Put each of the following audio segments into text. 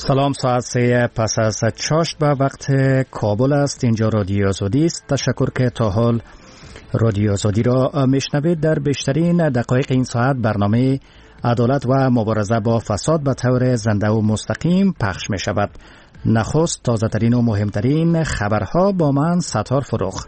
سلام، ساعت 3 پس از چاشت به وقت کابل است. اینجا رادیو آزادی است. تشکر که تا حال رادیو آزادی را میشنوید. در بیشترین دقایق این ساعت برنامه عدالت و مبارزه با فساد به طور زنده و مستقیم پخش می شود. نخست تازه ترین و مهمترین خبرها با من ستار فروغ.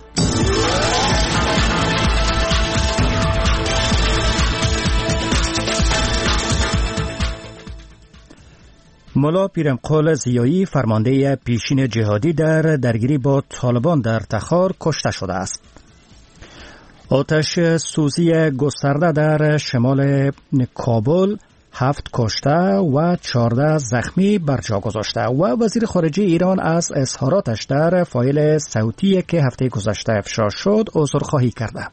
ملا پیرمقل ضیایی فرمانده پیشین جهادی در درگیری با طالبان در تخار کشته شده است. آتش سوزی گسترده در شمال کابل 7 کشته و 14 زخمی بر جا گذاشته و وزیر خارجه ایران از اظهاراتش در فایل صوتی که هفته گذشته افشا شد عذرخواهی کرده.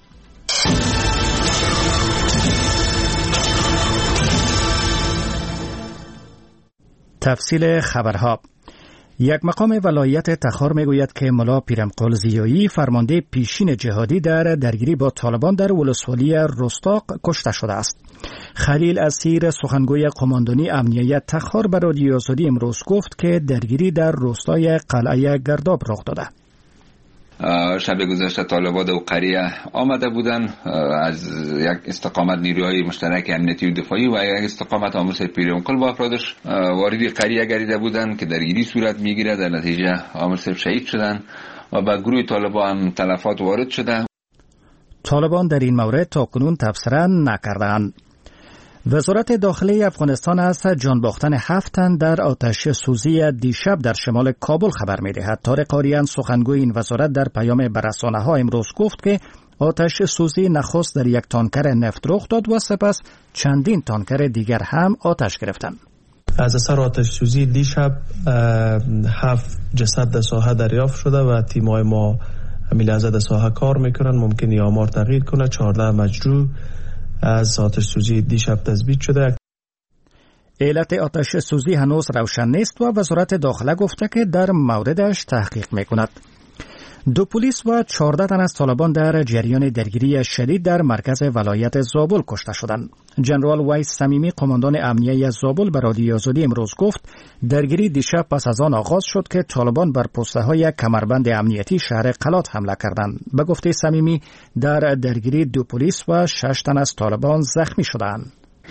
تفصیل خبرها. یک مقام ولایت تخار میگوید که ملا پیرمقل ضیایی فرمانده پیشین جهادی در درگیری با طالبان در ولسوالی رستاق کشته شده است. خلیل اسیر سخنگوی قماندانی امنیت تخار به رادیو آزادی امروز گفت که درگیری در روستای قلعه گرداب رخ داده. شب گذشته طالبان و قریه آمده بودن از یک استقامت نیروهای مشترک امنیتی و دفاعی و یک استقامت آموز پیرمقل با افرادش واردی قریه گردیده بودند که درگیری صورت میگیره. در نتیجه آموز شهید شدن و به گروه طالبان هم تلفات وارد شده. طالبان در این مورد تاکنون تبصره نکردند. وزارت داخلی افغانستان از جان باختن 7 تن در آتش سوزی دیشب در شمال کابل خبر می‌دهد. طارق آریان سخنگوی این وزارت در پیام به رسانه‌ها امروز گفت که آتش سوزی نخست در یک تانکر نفت رخ داد و سپس چندین تانکر دیگر هم آتش گرفتند. از اثر آتش سوزی دیشب 7 جسد در ساحه دریافت شده و تیم‌های ما عملیات در ساحه کار میکنن. ممکنه آمار تغییر کنه. 14 مجروح از آتش سوزی دیشب تثبیت شده. علت آتش سوزی هنوز روشن نیست و وزارت داخله گفته که در موردش تحقیق میکند. 2 پلیس و 14 تن از طالبان در جریان درگیری شدید در مرکز ولایت زابل کشته شدند. جنرال وایس صمیمی قماندان امنیه زابل به رادیو آزادی امروز گفت درگیری دیشب پس از آن آغاز شد که طالبان بر پسته‌های کمربند امنیتی شهر قلات حمله کردند. به گفته صمیمی در درگیری 2 پلیس و 6 تن از طالبان زخمی شدند.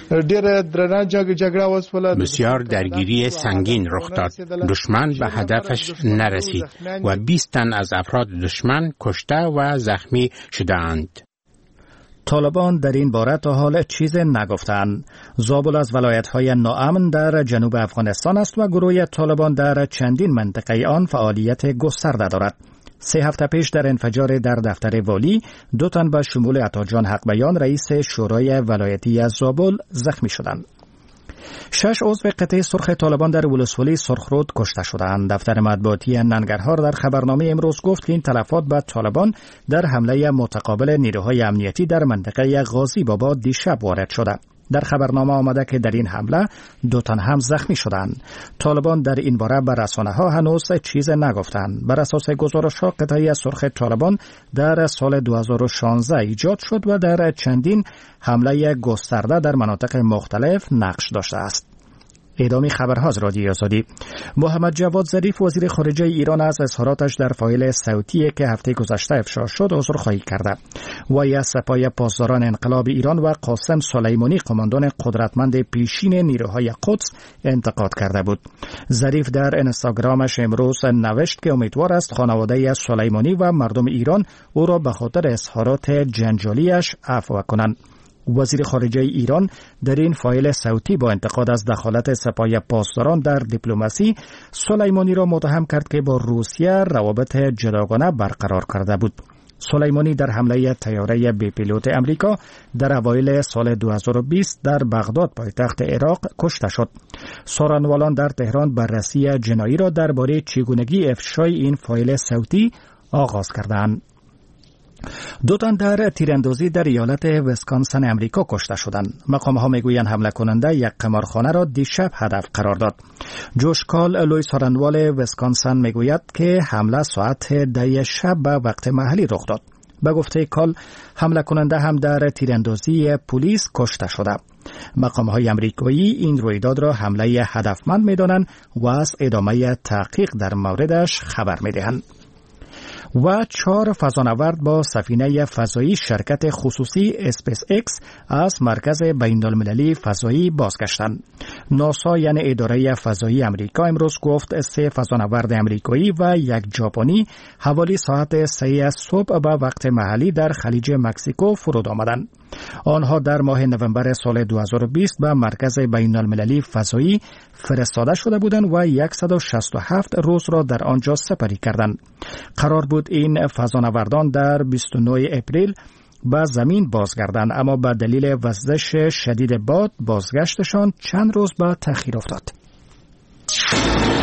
بسیار درگیری سنگین رخ داد. دشمن به هدفش نرسید و 20 تن از افراد دشمن کشته و زخمی شدند. طالبان در این باره تا حال چیز نگفتند. زابل از ولایت‌های ناامن در جنوب افغانستان است و گروه طالبان در چندین منطقه آن فعالیت گسترده دارد. 3 هفته پیش در انفجار در دفتر والی 2 تن به شمول عطاجان حق بیان رئیس شورای ولایتی از زابل زخمی شدند. 6 عضو قطعه سرخ طالبان در ولسوالی سرخرود کشته شدند. دفتر مطبوعاتی ننگرهار در خبرنامه امروز گفت که این تلفات به طالبان در حمله متقابل نیروهای امنیتی در منطقه غازی بابا دیشب وارد شده. در خبرنامه آمده که در این حمله 2 تن هم زخمی شدند. طالبان در این باره به رسانه‌ها هنوز چیز نگفتند. بر اساس گزارش‌ها قطعه سرخ طالبان در سال 2016 ایجاد شد و در چندین حمله گسترده در مناطق مختلف نقش داشته است. ادامه خبرها از رادیو آزادی. محمد جواد ظریف وزیر خارجه ایران از اظهاراتش در فایل صوتی که هفته گذشته افشا شد عذرخواهی کرده. وی از سپاه پاسداران انقلاب ایران و قاسم سلیمانی قماندان قدرتمند پیشین نیروهای قدس انتقاد کرده بود. ظریف در اینستاگرامش امروز نوشت که امیدوار است خانواده سلیمانی و مردم ایران او را به خاطر اظهارات جنجالیش عفو کنند. وزیر خارجه ایران در این فایل صوتی با انتقاد از دخالت سپاه پاسداران در دیپلماسی سلیمانی را متهم کرد که با روسیه روابط جداگانه برقرار کرده بود. سلیمانی در حمله طیاره بی پیلوت امریکا در اوایل سال 2020 در بغداد پایتخت عراق کشته شد. سارنوالان در تهران بررسی جنایی را درباره چگونگی افشای این فایل صوتی آغاز کردند. 2 تن در تیراندازی در ایالت ویسکانسن امریکا کشته شدند. مقام‌ها میگویند حمله کننده یک قمارخانه را دیشب هدف قرار داد. جوش کال لوئیس سارنوال ویسکانسن میگوید که حمله ساعت 10 شب به وقت محلی رخ داد. به گفته کال حمله کننده هم در تیراندازی پلیس کشته شده. مقام‌های آمریکایی این رویداد را حمله هدفمند می‌دانند و از ادامه تحقیق در موردش خبر می‌دهند. و 4 فضانورد با سفینه فضایی شرکت خصوصی اسپیس اکس از مرکز بین‌المللی فضایی بازگشتند. ناسا یعنی اداره فضایی آمریکا امروز گفت 3 فضانورد آمریکایی و 1 ژاپنی حوالی ساعت 3 صبح به وقت محلی در خلیج مکزیکو فرود آمدند. آنها در ماه نوامبر سال 2020 به مرکز بین‌المللی فضایی فرستاده شده بودند و 167 روز را در آنجا سپری کردند. قرار بود این فضانوردان در 29 اپریل به زمین بازگردند، اما به دلیل وزش شدید باد بازگشتشان چند روز به تأخیر افتاد.